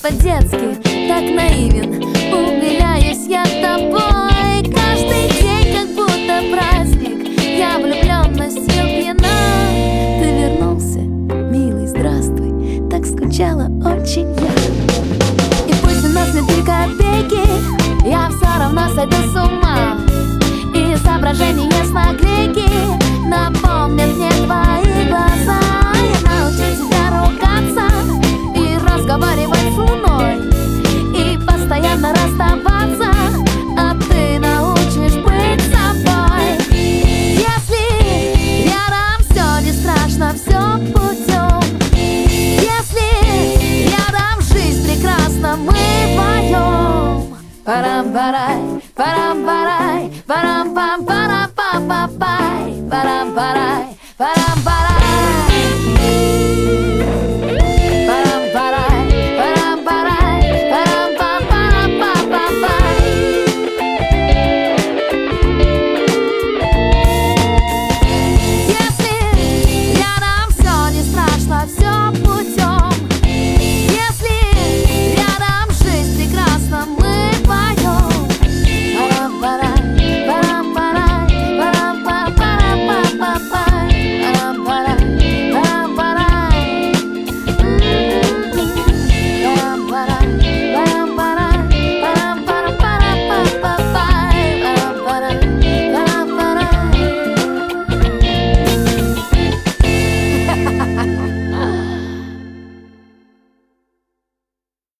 по-детски, так наивен. Умиляюсь я тобой. Каждый день как будто праздник. Я влюбленностью пьяна. Ты вернулся, милый, здравствуй. Так скучала очень я. И пусть у нас не 3 копейки, я все равно сойду с ума. И соображения с наклейки напомнят мне твои глаза. Я научу тебя ругаться и разговаривать с луной, и постоянно расставаться, а ты научишь быть собой. Если рядом все не страшно, все путем. Если рядом жизнь прекрасна, мы поем. Парам-парай, парам.